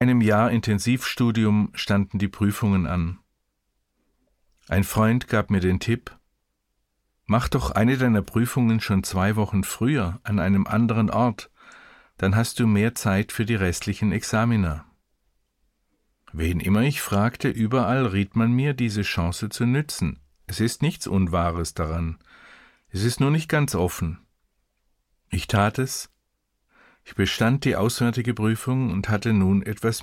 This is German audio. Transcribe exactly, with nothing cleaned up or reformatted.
einem Jahr Intensivstudium standen die Prüfungen an. Ein Freund gab mir den Tipp: Mach doch eine deiner Prüfungen schon zwei Wochen früher an einem anderen Ort, dann hast du mehr Zeit für die restlichen Examina. Wen immer ich fragte, überall riet man mir, diese Chance zu nützen. Es ist nichts Unwahres daran. Es ist nur nicht ganz offen. Ich tat es. Ich bestand die auswärtige Prüfung und hatte nun etwas